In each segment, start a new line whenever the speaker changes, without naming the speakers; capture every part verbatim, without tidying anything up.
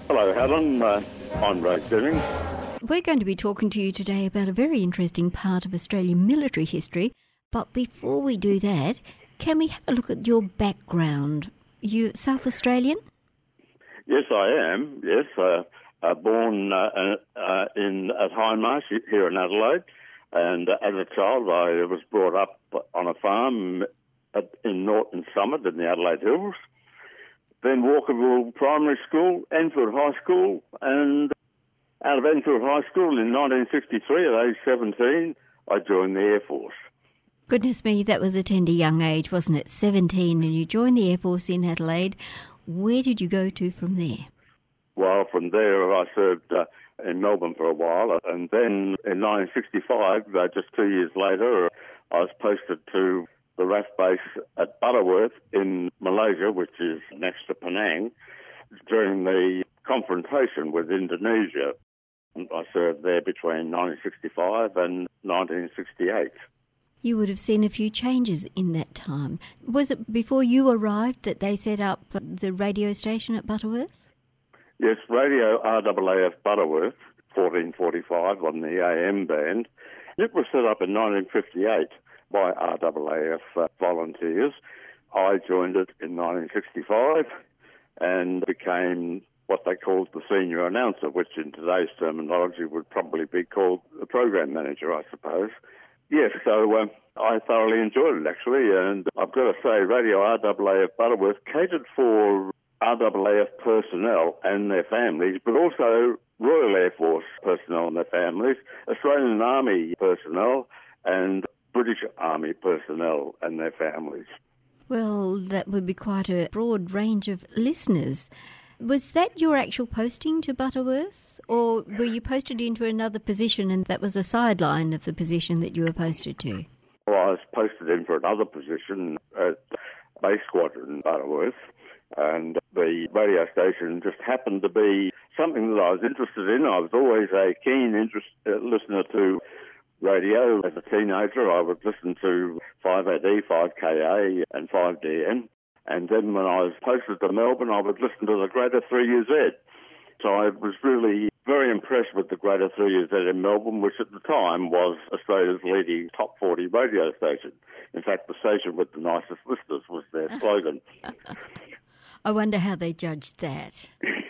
Hello, Helen. Uh, I'm Ray Jennings.
We're going to be talking to you today about a very interesting part of Australian military history. But before we do that, can we have a look at your background? You South Australian?
Yes, I am. Yes, uh, uh, born uh, uh, in at Hindmarsh here in Adelaide, and uh, as a child I was brought up on a farm at, in Norton Summit in the Adelaide Hills. Then Walkerville Primary School, Enfield High School, and out of Enfield High School in nineteen sixty-three, at age seventeen, I joined the Air Force.
Goodness me, that was a tender young age, wasn't it? seventeen, and you joined the Air Force in Adelaide. Where did you go to from there?
Well, from there I served uh, in Melbourne for a while, and then in nineteen sixty-five, uh, just two years later, I was posted to the R A F base at Butterworth in Malaysia, which is next to Penang, during the confrontation with Indonesia. I served there between nineteen sixty-five and nineteen sixty-eight.
You would have seen a few changes in that time. Was it before you arrived that they set up the radio station at Butterworth?
Yes, Radio R A A F Butterworth, fourteen forty-five on the A M band. It was set up in nineteen fifty-eight by R A A F uh, volunteers. I joined it in nineteen sixty-five and became what they called the senior announcer, which in today's terminology would probably be called the program manager, I suppose. Yes, so uh, I thoroughly enjoyed it, actually, and I've got to say Radio R A A F Butterworth catered for R A A F personnel and their families, but also Royal Air Force personnel and their families, Australian Army personnel, and British Army personnel and their families.
Well, that would be quite a broad range of listeners. Was that your actual posting to Butterworth, or were you posted into another position and that was a sideline of the position that you were posted to?
Well, I was posted in for another position at Base Squadron Butterworth, and the radio station just happened to be something that I was interested in. I was always a keen interest, uh, listener to radio. As a teenager, I would listen to five A D, five K A and five D N. And then when I was posted to Melbourne, I would listen to the Greater three U Z. So I was really very impressed with the Greater three U Z in Melbourne, which at the time was Australia's leading top forty radio station. In fact, the station with the nicest listeners was their slogan.
I wonder how they judged that.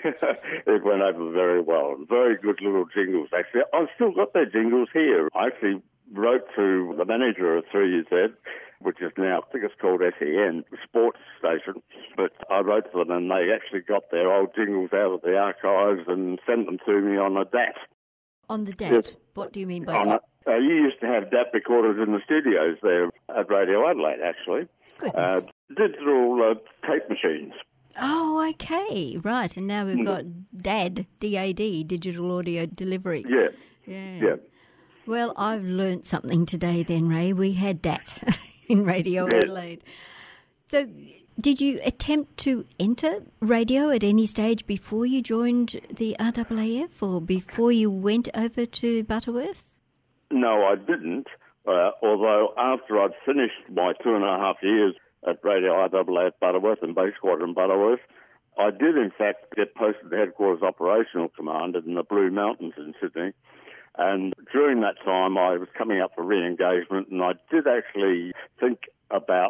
It went over very well. Very good little jingles, actually. I've still got their jingles here. I actually wrote to the manager of three U Z, which is now, I think it's called S E N, the sports station, but I wrote to them and they actually got their old jingles out of the archives and sent them to me on a D A T.
On the D A T? Yes. What do you mean by
on
that?
A, uh, you used to have D A T recorders in the studios there at Radio Adelaide, actually. Uh, digital uh, tape machines.
Oh, okay, right. And now we've got D A D, D A D, Digital Audio Delivery.
Yeah.
Yeah.
Yeah.
Well, I've learnt something today then, Ray. We had D A T in Radio
Yeah.
Adelaide. So did you attempt to enter radio at any stage before you joined the R A A F or before you went over to Butterworth?
No, I didn't. Uh, although after I'd finished my two and a half years at Radio R A A F Butterworth and Base Squadron Butterworth, I did in fact get posted to Headquarters Operational Command in the Blue Mountains in Sydney. And during that time, I was coming up for re-engagement, and I did actually think about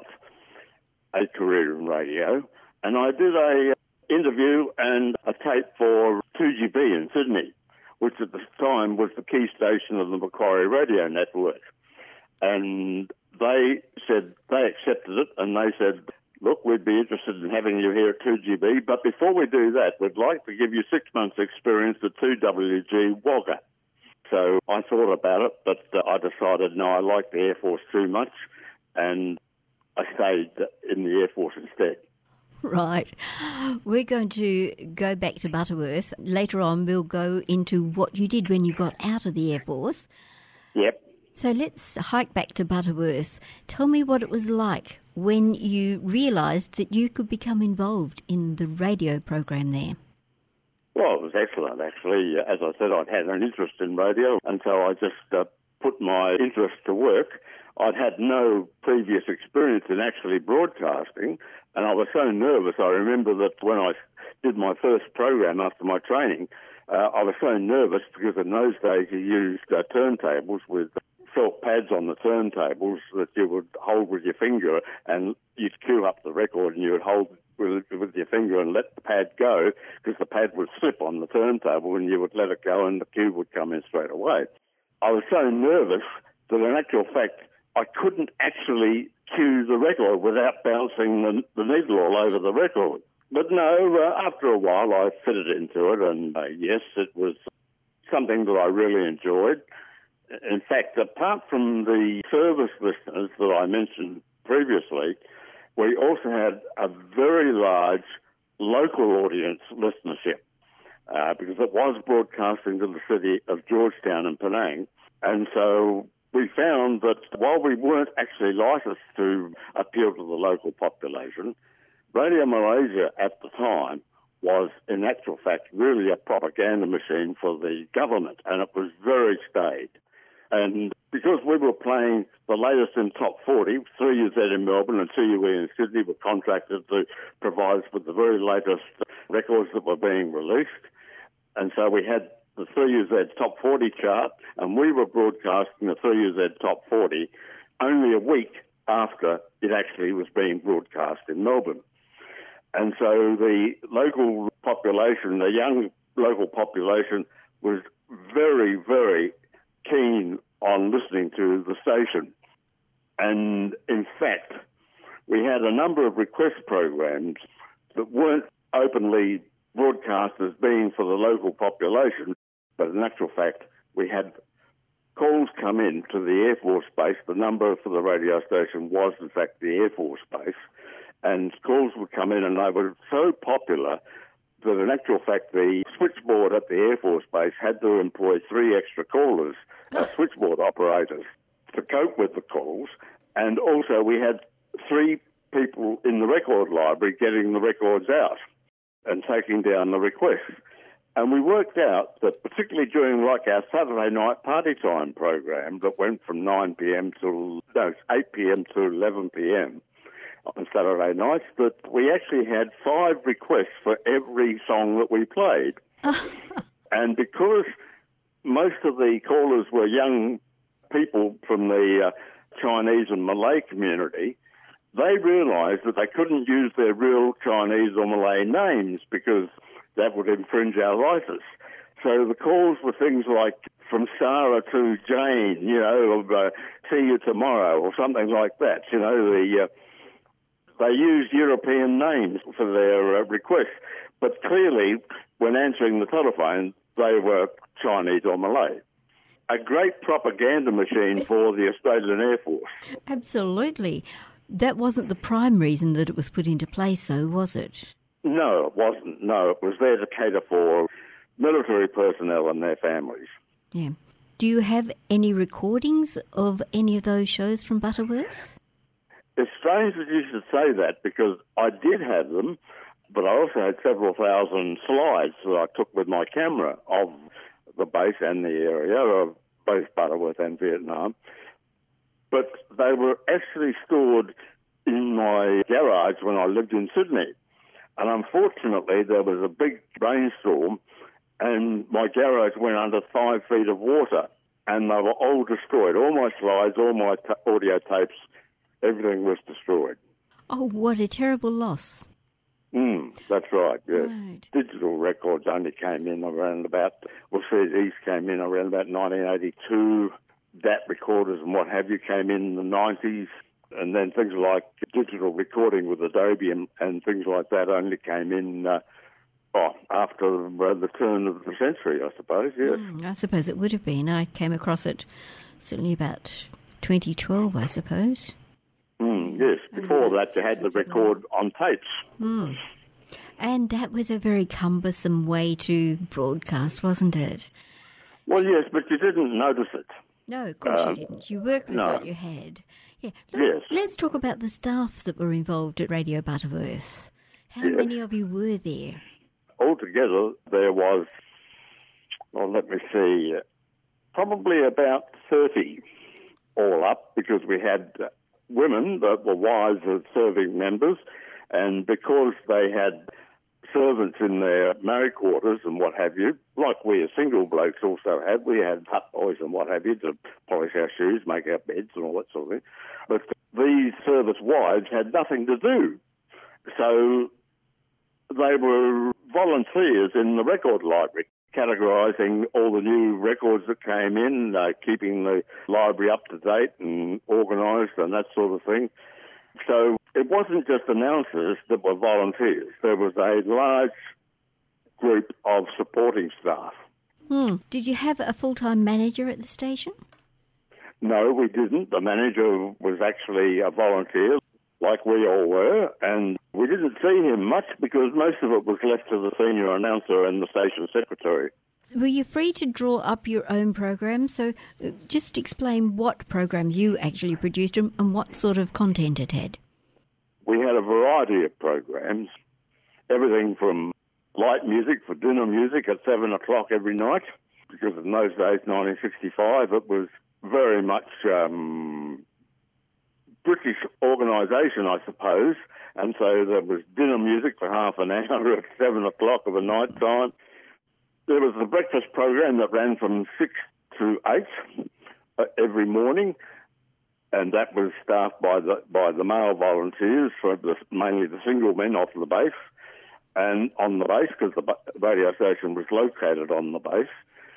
a career in radio. And I did a interview and a tape for two G B in Sydney, which at the time was the key station of the Macquarie Radio Network. And they said they accepted it, and they said, look, we'd be interested in having you here at two G B, but before we do that, we'd like to give you six months' experience at two W G Wagga. So I thought about it, but uh, I decided, no, I like the Air Force too much, and I stayed in the Air Force instead.
Right. We're going to go back to Butterworth. Later on, we'll go into what you did when you got out of the Air Force.
Yep.
So let's hike back to Butterworth. Tell me what it was like when you realised that you could become involved in the radio program there.
Well, it was excellent, actually. As I said, I'd had an interest in radio, and so I just uh, put my interest to work. I'd had no previous experience in actually broadcasting, And I was so nervous, I remember that when I did my first program after my training, uh, I was so nervous because in those days you used uh, turntables with felt pads on the turntables that you would hold with your finger, and you'd cue up the record and you would hold with, with your finger and let the pad go, because the pad would slip on the turntable and you would let it go and the cue would come in straight away. I was so nervous that in actual fact I couldn't actually cue the record without bouncing the, the needle all over the record. But no, uh, after a while I fitted into it, and uh, yes, it was something that I really enjoyed. In fact, apart from the service listeners that I mentioned previously, we also had a very large local audience listenership uh, because it was broadcasting to the city of Georgetown and Penang. And so we found that while we weren't actually licensed to appeal to the local population, Radio Malaysia at the time was, in actual fact, really a propaganda machine for the government, and it was very staid. And because we were playing the latest in Top forty, three U Z in Melbourne and two U E in Sydney were contracted to provide us with the very latest records that were being released. And so we had the three U Z Top forty chart, and we were broadcasting the three U Z Top forty only a week after it actually was being broadcast in Melbourne. And so the local population, the young local population, was very, very keen on listening to the station. And in fact, we had a number of request programs that weren't openly broadcast as being for the local population, but in actual fact, we had calls come in to the Air Force Base. The number for the radio station was, in fact, the Air Force Base. And calls would come in, and they were so popular that in actual fact the switchboard at the Air Force Base had to employ three extra callers, uh, switchboard operators, to cope with the calls. And also we had three people in the record library getting the records out and taking down the requests. And we worked out that particularly during like our Saturday night party time program that went from nine p.m. till no, eight p.m. to eleven p.m. on Saturday nights, that we actually had five requests for every song that we played. And because most of the callers were young people from the uh, Chinese and Malay community, they realised that they couldn't use their real Chinese or Malay names because that would infringe our license. So the calls were things like from Sarah to Jane, you know, or uh, see you tomorrow, or something like that. You know, the uh, they used European names for their uh, requests, but clearly, when answering the telephone, they were Chinese or Malay. A great propaganda machine for the Australian Air Force.
Absolutely. That wasn't the prime reason that it was put into place, though, was it?
No, it wasn't. No, it was there to cater for military personnel and their families.
Yeah. Do you have any recordings of any of those shows from Butterworth?
It's strange that you should say that because I did have them, but I also had several thousand slides that I took with my camera of the base and the area of both Butterworth and Vietnam. But they were actually stored in my garage when I lived in Sydney. And unfortunately, there was a big rainstorm and my garage went under five feet of water and they were all destroyed. All my slides, all my t- audio tapes, everything was destroyed.
Oh, what a terrible loss.
Mm, that's right, yes.
Right.
Digital records only came in around about, well, C Ds came in around about nineteen eighty-two. D A T recorders and what have you came in in the nineties. And then things like digital recording with Adobe and, and things like that only came in uh, oh, after uh, the turn of the century, I suppose, yes.
Mm, I suppose it would have been. I came across it certainly about twenty twelve, I suppose.
Mm, yes, before that you had the record on tapes.
Mm. And that was a very cumbersome way to broadcast, wasn't it?
Well, yes, but you didn't notice it.
No, of course
Um,
you didn't. You worked with
no.
what you had. Yeah. Let,
Yes.
Let's talk about the staff that were involved at Radio Butterworth. How
Yes.
many of you were there?
Altogether, there was, well, let me see, probably about thirty all up, because we had uh, women that were wives of serving members, And because they had servants in their married quarters and what have you, like we as single blokes also had, we had hut boys and what have you to polish our shoes, make our beds and all that sort of thing. But these service wives had nothing to do. So they were volunteers in the record library, categorising all the new records that came in, uh, keeping the library up to date and organised and that sort of thing. So it wasn't just announcers that were volunteers. There was a large group of supporting staff.
Hmm. Did you have a full-time manager at the station?
No, we didn't. The manager was actually a volunteer, like we all were, and we didn't see him much because most of it was left to the senior announcer and the station secretary.
Were you free to draw up your own program? So uh, just explain what programs you actually produced and, and what sort of content it had.
We had a variety of programs, everything from light music for dinner music at seven o'clock every night, because in those days, nineteen sixty-five, it was very much um, British organisation, I suppose, and so there was dinner music for half an hour at seven o'clock of the night time. There was the breakfast program that ran from six to eight uh, every morning, and that was staffed by the by the male volunteers, for the, mainly the single men off the base, and on the base, because the radio station was located on the base.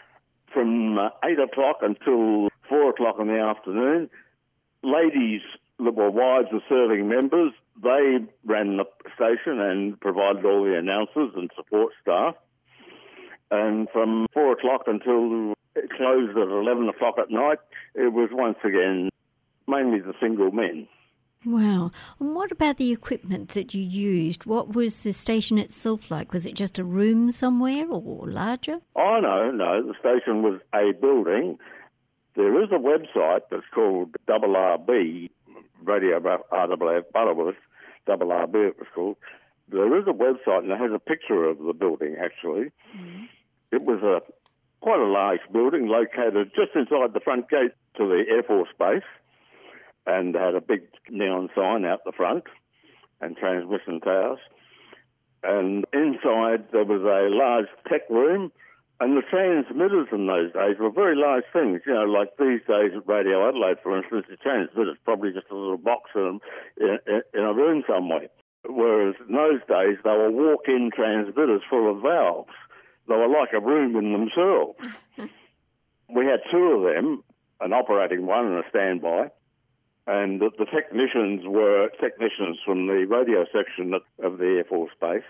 From uh, eight o'clock until four o'clock in the afternoon, ladies that were wives of serving members, they ran the station and provided all the announcers and support staff. And from four o'clock until it closed at eleven o'clock at night, it was once again mainly the single men.
Wow. And what about the equipment that you used? What was the station itself like? Was it just a room somewhere or larger?
Oh, no, no. The station was a building. There is a website that's called R R B, Radio R W F Butterworth, R R B it was called. There is a website and it has a picture of the building, actually. Mm-hmm. It was a quite a large building located just inside the front gate to the Air Force Base, and had a big neon sign out the front and transmission towers. And inside there was a large tech room, and the transmitters in those days were very large things, you know, like these days at Radio Adelaide, for instance, the transmitter's probably just a little box in, in, in a room somewhere. Whereas in those days they were walk-in transmitters full of valves. They were like a room in themselves. We had two of them, an operating one and a standby, and the, the technicians were technicians from the radio section of the Air Force Base.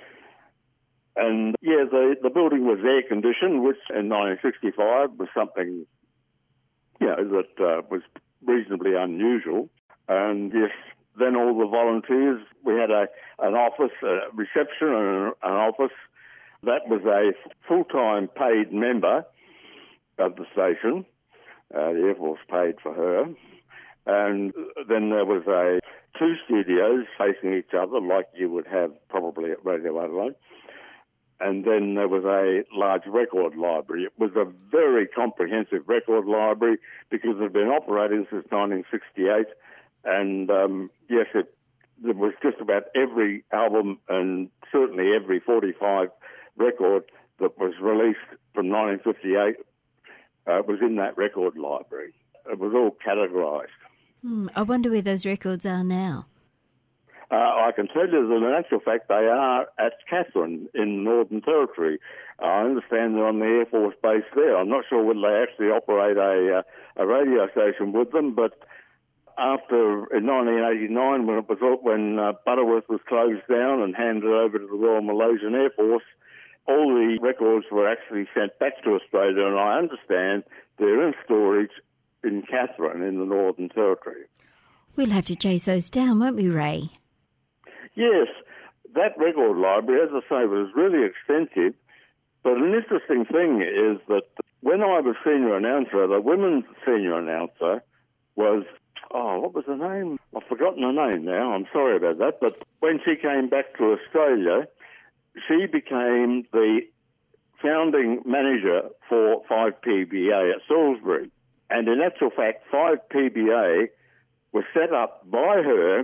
And, yeah, the, the building was air-conditioned, which in nineteen sixty-five was something, you know, that uh, was reasonably unusual. And, yes, then all the volunteers, we had a an office, a reception and an office. That was a full-time paid member of the station. Uh, the Air Force paid for her. And then there was a two studios facing each other, like you would have probably at Radio Adelaide. And then there was a large record library. It was a very comprehensive record library because it had been operating since nineteen sixty-eight. And, um, yes, it, there was just about every album and certainly every forty-five record that was released from nineteen fifty-eight uh, was in that record library. It was all categorised.
Hmm, I wonder where those records are now.
Uh, I can tell you that in actual fact they are at Katherine in the Northern Territory. I understand they're on the Air Force Base there. I'm not sure whether they actually operate a, uh, a radio station with them, but after, in nineteen eighty-nine, when it was when uh, Butterworth was closed down and handed over to the Royal Malaysian Air Force, all the records were actually sent back to Australia, and I understand they're in storage in Katherine in the Northern Territory.
We'll have to chase those down, won't we, Ray?
Yes, that record library, as I say, was really extensive. But an interesting thing is that when I was senior announcer, the women's senior announcer was, oh, what was her name? I've forgotten her name now. I'm sorry about that. But when she came back to Australia, she became the founding manager for five P B A at Salisbury. And in actual fact, five P B A was set up by her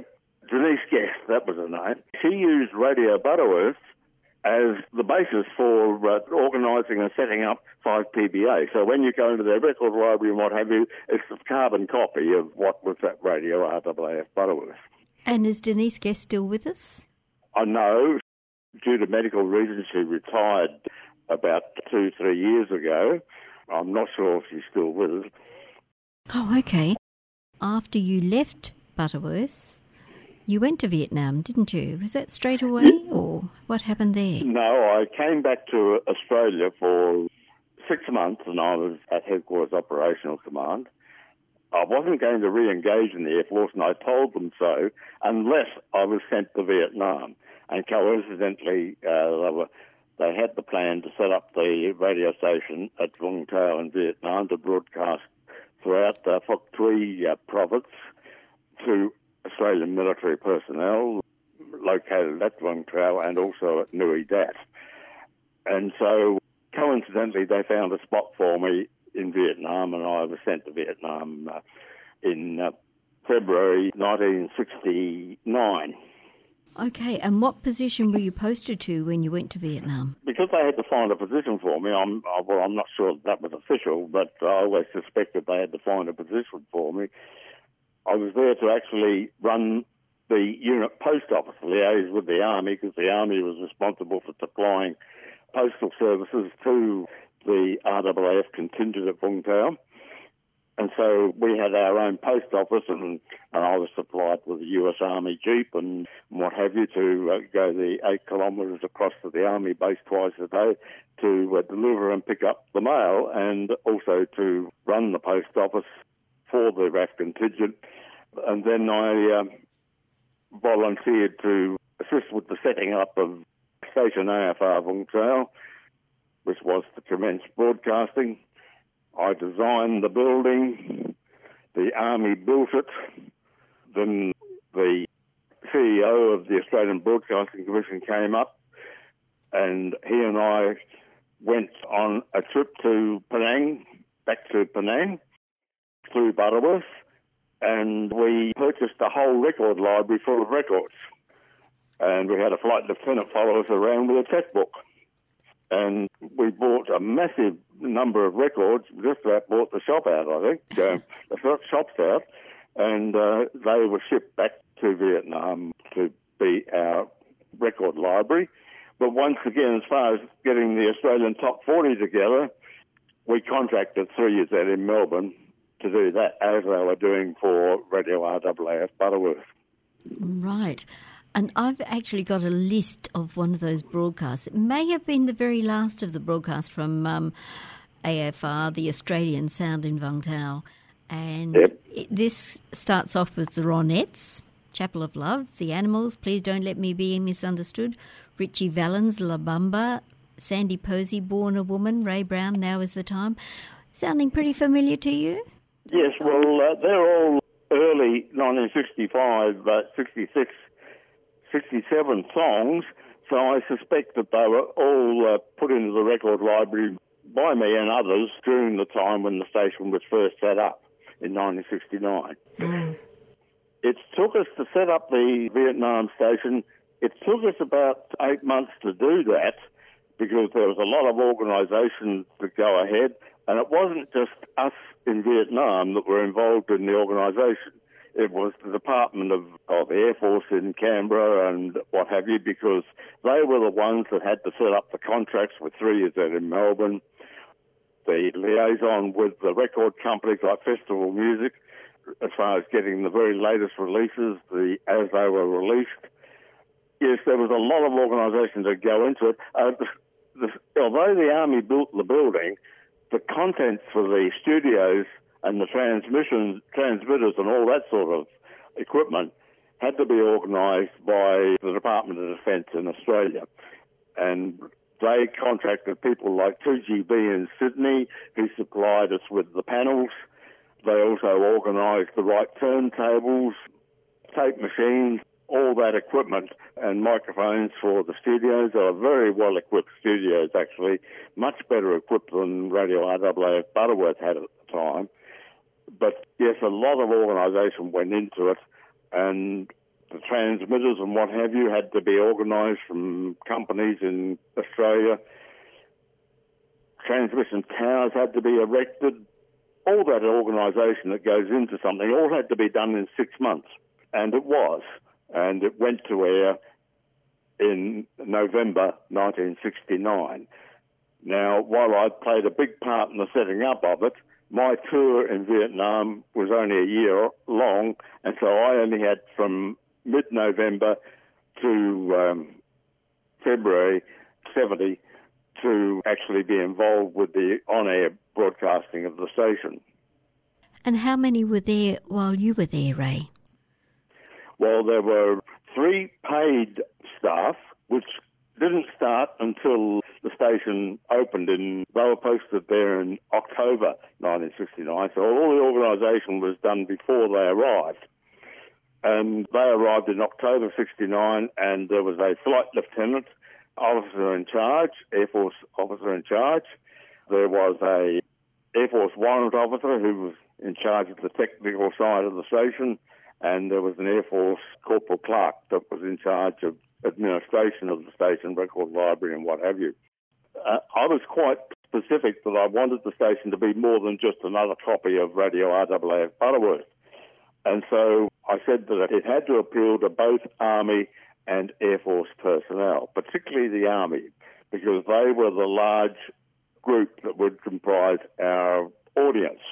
Denise Guest, that was her name. She used Radio Butterworth as the basis for uh, organising and setting up five P B A. So when you go into their record library and what have you, it's a carbon copy of what was that radio R A A F Butterworth.
And is Denise Guest still with us?
I know. Due to medical reasons, she retired about two, three years ago. I'm not sure if she's still with us.
Oh, okay. After you left Butterworth, you went to Vietnam, didn't you? Was that straight away, or what happened there?
No, I came back to Australia for six months and I was at Headquarters Operational Command. I wasn't going to re-engage in the Air Force, and I told them so, unless I was sent to Vietnam. And coincidentally, uh, they, were, they had the plan to set up the radio station at Vung Tau in Vietnam to broadcast throughout the Phuoc Tuy uh, province to Australian military personnel located at Vung Tau and also at Nui Dat. And so, coincidentally, they found a spot for me in Vietnam, and I was sent to Vietnam uh, in uh, February nineteen sixty-nine.
Okay, and what position were you posted to when you went to Vietnam?
Because they had to find a position for me, I'm, well, I'm not sure that was official, but I always suspected they had to find a position for me. I was there to actually run the unit post office, liaise with the Army, because the Army was responsible for supplying postal services to the R A A F contingent at Vung Tau. And so we had our own post office, and, and I was supplied with a U S Army Jeep and what have you to uh, go the eight kilometres across to the Army base twice a day to uh, deliver and pick up the mail, and also to run the post office for the R A F contingent. And then I um, volunteered to assist with the setting up of Station A F R Vung Tau, which was to commence broadcasting. I designed the building, the Army built it, then the C E O of the Australian Broadcasting Commission came up, and he and I went on a trip to Penang, back to Penang, through Butterworth, and we purchased a whole record library full of records. And we had a flight lieutenant follow us around with a checkbook. And we bought a massive number of records, just about bought the shop out, I think, um, the shops out, and uh, they were shipped back to Vietnam to be our record library. But once again, as far as getting the Australian Top forty together, we contracted three Z in Melbourne to do that, as they were doing for Radio R A A F Butterworth.
Right. And I've actually got a list of one of those broadcasts. It may have been the very last of the broadcasts from um, A F R, the Australian Sound in Vung Tau. And
yep.
it, this starts off with the Ronettes, Chapel of Love, The Animals, Please Don't Let Me Be Misunderstood, Richie Valens, La Bamba, Sandy Posey, Born a Woman, Ray Brown, Now Is the Time. Sounding pretty familiar to you?
Yes, well, uh, they're all early nineteen sixty-five, uh, sixty-six, sixty-seven songs, so I suspect that they were all uh, put into the record library by me and others during the time when the station was first set up in nineteen sixty-nine.
Mm.
It took us to set up the Vietnam station, it took us about eight months to do that because there was a lot of organisation to go ahead, and it wasn't just us in Vietnam that were involved in the organisation. It was the Department of, of the Air Force in Canberra and what have you, because they were the ones that had to set up the contracts with three Z in Melbourne, the liaison with the record companies like Festival Music, as far as getting the very latest releases, the as they were released. Yes, there was a lot of organisation to go into it. Uh, the, the, although the Army built the building, the contents for the studios and the transmission transmitters and all that sort of equipment had to be organised by the Department of Defence in Australia. And they contracted people like two G B in Sydney, who supplied us with the panels. They also organised the right turntables, tape machines, all that equipment and microphones for the studios. They were very well-equipped studios, actually, much better equipped than Radio R A A F Butterworth had at the time. But, yes, a lot of organisation went into it, and the transmitters and what have you had to be organised from companies in Australia. Transmission towers had to be erected. All that organisation that goes into something all had to be done in six months. And it was. And it went to air in November nineteen sixty-nine. Now, while I played a big part in the setting up of it, my tour in Vietnam was only a year long, and so I only had from mid-November to um, February seventy to actually be involved with the on-air broadcasting of the station.
And how many were there while you were there, Ray?
Well, there were three paid staff, which didn't start until the station opened in, they were posted there in October nineteen sixty-nine, so all the organisation was done before they arrived. And they arrived in October sixty-nine, and there was a flight lieutenant, officer in charge, Air Force officer in charge. There was a Air Force warrant officer who was in charge of the technical side of the station, and there was an Air Force corporal clerk that was in charge of administration of the station, record library and what have you. Uh, I was quite specific that I wanted the station to be more than just another copy of Radio R A A F Butterworth. And so I said that it had to appeal to both Army and Air Force personnel, particularly the Army, because they were the large group that would comprise our audience.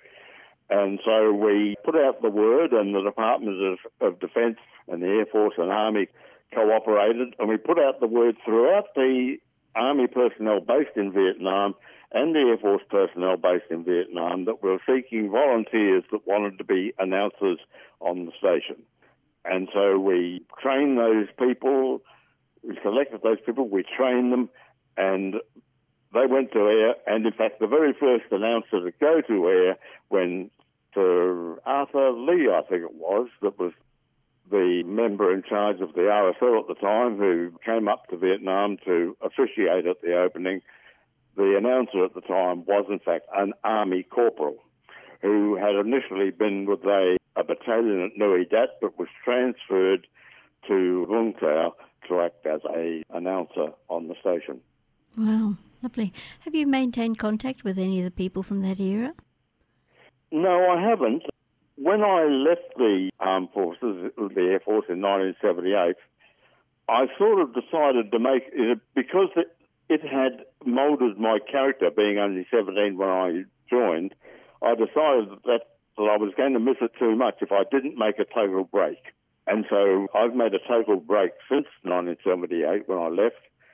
And so we put out the word, and the Department of, of Defence and the Air Force and Army cooperated, and we put out the word throughout the Army personnel based in Vietnam and the Air Force personnel based in Vietnam that we were seeking volunteers that wanted to be announcers on the station. And so we trained those people, we selected those people, we trained them, and they went to air. And in fact, the very first announcer to go to air when Sir Arthur Lee, I think it was, that was the member in charge of the R S L at the time, who came up to Vietnam to officiate at the opening, the announcer at the time was in fact an Army corporal who had initially been with a, a battalion at Nui Dat but was transferred to Vung Tau to act as a announcer on the station.
Wow, lovely. Have you maintained contact with any of the people from that era?
No, I haven't. When I left the Armed Forces, the Air Force in nineteen seventy-eight, I sort of decided to make it, because it, it had moulded my character, being only seventeen when I joined, I decided that, that I was going to miss it too much if I didn't make a total break. And so I've made a total break since nineteen seventy-eight when I left,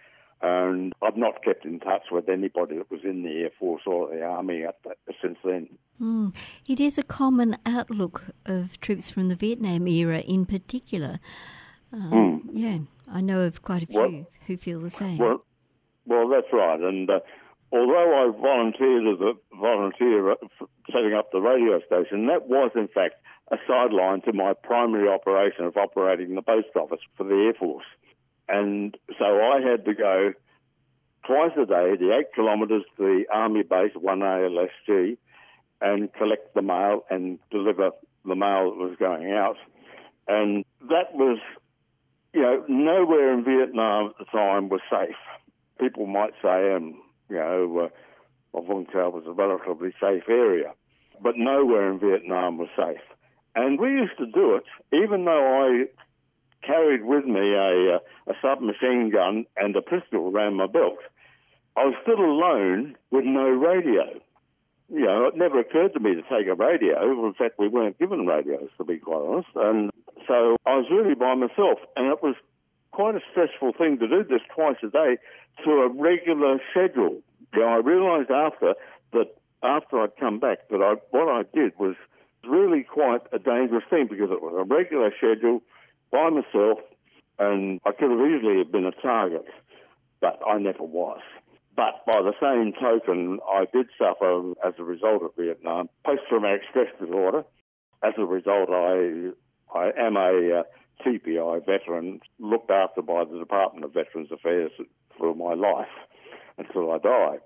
and I've not kept in touch with anybody that was in the Air Force or the Army at that, since then.
Mm. It is a common outlook of troops from the Vietnam era in particular. Um, mm. Yeah, I know of quite a few well, who feel the same.
Well, well that's right. And uh, although I volunteered as a volunteer setting up the radio station, that was in fact a sideline to my primary operation of operating the post office for the Air Force. And so I had to go twice a day, the eight kilometres to the Army base, one A L S G, and collect the mail and deliver the mail that was going out. And that was, you know, nowhere in Vietnam at the time was safe. People might say, um, you know, uh, Vung Tau was a relatively safe area, but nowhere in Vietnam was safe. And we used to do it, even though I carried with me a, a submachine gun and a pistol around my belt. I was still alone with no radio. You know, it never occurred to me to take a radio. In fact, we weren't given radios, to be quite honest. And so I was really by myself. And it was quite a stressful thing to do this twice a day to a regular schedule. You know, I realised after that, after I'd come back, that I, what I did was really quite a dangerous thing, because it was a regular schedule by myself, and I could have easily have been a target, but I never was. But by the same token, I did suffer, as a result of Vietnam, post-traumatic stress disorder. As a result, I I am a uh, T P I veteran, looked after by the Department of Veterans Affairs for my life until I died.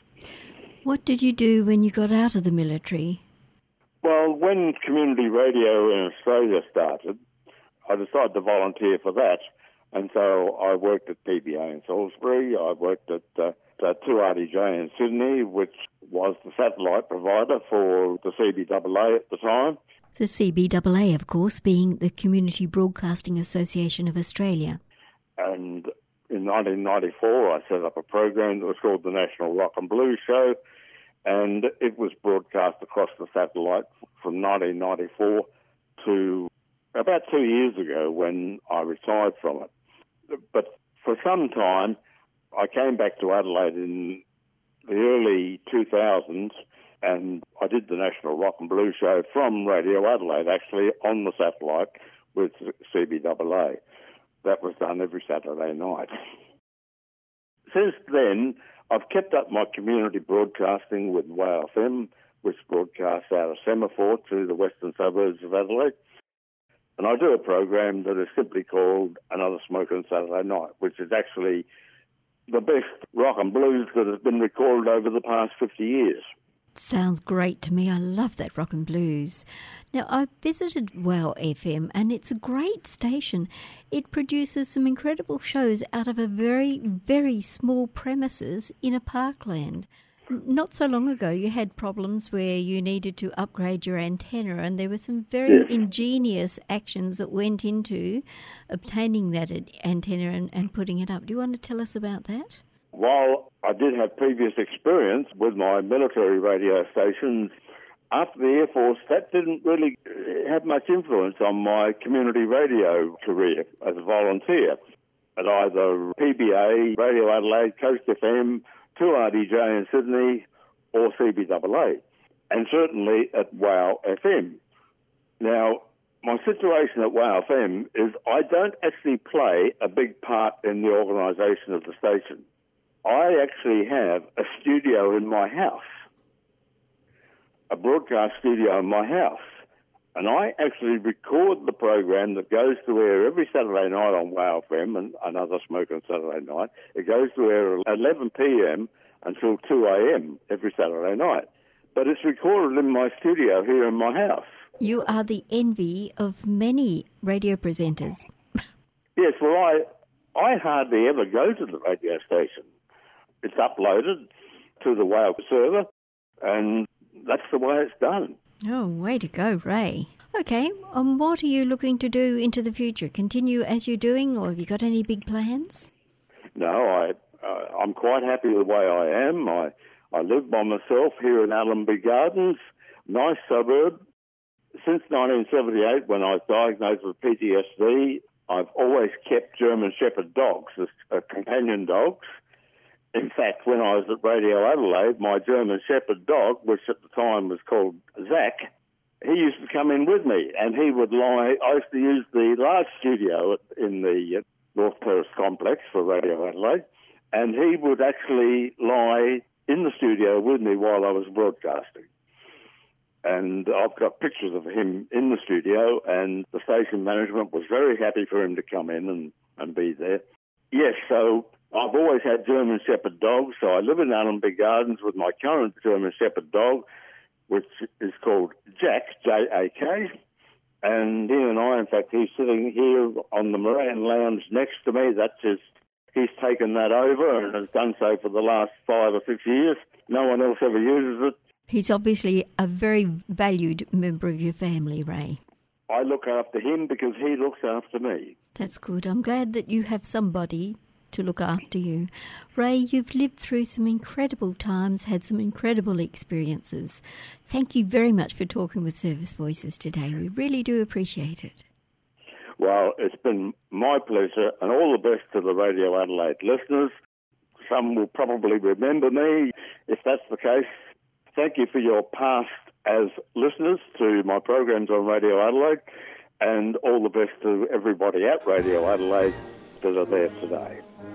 What did you do when you got out of the military?
Well, when community radio in Australia started, I decided to volunteer for that. And so I worked at P B A in Salisbury. I worked at, uh, at two R D J in Sydney, which was the satellite provider for the C B A A at the time.
The C B A A, of course, being the Community Broadcasting Association of Australia.
And in nineteen ninety-four, I set up a program that was called the National Rock and Blues Show, and it was broadcast across the satellite from nineteen ninety-four to about two years ago when I retired from it. But for some time, I came back to Adelaide in the early two thousands, and I did the National Rock and Blues Show from Radio Adelaide, actually, on the satellite with C B A A. That was done every Saturday night. Since then, I've kept up my community broadcasting with WOW F M, which broadcasts out of Semaphore to the western suburbs of Adelaide. And I do a program that is simply called Another Smoking Saturday Night, which is actually the best rock and blues that has been recorded over the past fifty years.
Sounds great to me. I love that rock and blues. Now, I've visited WOW F M, and it's a great station. It produces some incredible shows out of a very, very small premises in a parkland. Not so long ago, you had problems where you needed to upgrade your antenna, and there were some very
Yes.
ingenious actions that went into obtaining that ad- antenna and, and putting it up. Do you want to tell us about that?
While I did have previous experience with my military radio stations, after the Air Force, that didn't really have much influence on my community radio career as a volunteer at either P B A, Radio Adelaide, Coast F M, two R D J in Sydney, or C B A A, and certainly at WOW F M. Now, my situation at WOW F M is I don't actually play a big part in the organisation of the station. I actually have a studio in my house, a broadcast studio in my house, and I actually record the program that goes to air every Saturday night on WOW F M and Another Smoking Saturday Night. It goes to air at eleven p.m. until two a.m. every Saturday night. But it's recorded in my studio here in my house.
You are the envy of many radio presenters.
Yes, well, I, I hardly ever go to the radio station. It's uploaded to the WOW server, and that's the way it's done.
Oh, way to go, Ray. Okay, um, what are you looking to do into the future? Continue as you're doing, or have you got any big plans?
No, I, uh, I'm quite happy the way I am. I, I live by myself here in Allenby Gardens, nice suburb. Since nineteen seventy-eight, when I was diagnosed with P T S D, I've always kept German Shepherd dogs as uh, companion dogs. In fact, when I was at Radio Adelaide, my German Shepherd dog, which at the time was called Zach, he used to come in with me, and he would lie. I used to use the large studio in the North Terrace complex for Radio Adelaide, and he would actually lie in the studio with me while I was broadcasting. And I've got pictures of him in the studio, and the station management was very happy for him to come in and, and be there. Yes, so I've always had German Shepherd dogs, so I live in Allenby Gardens with my current German Shepherd dog, which is called Jack, J A K. And he and I, in fact, he's sitting here on the Moran Lounge next to me. That's his, he's taken that over and has done so for the last five or six years. No one else ever uses it.
He's obviously a very valued member of your family, Ray.
I look after him because he looks after me.
That's good. I'm glad that you have somebody to look after you. Ray, you've lived through some incredible times, had some incredible experiences. Thank you very much for talking with Service Voices today. We really do appreciate it.
Well, it's been my pleasure, and all the best to the Radio Adelaide listeners. Some will probably remember me. If that's the case, thank you for your past as listeners to my programs on Radio Adelaide, and all the best to everybody at Radio Adelaide that are there today.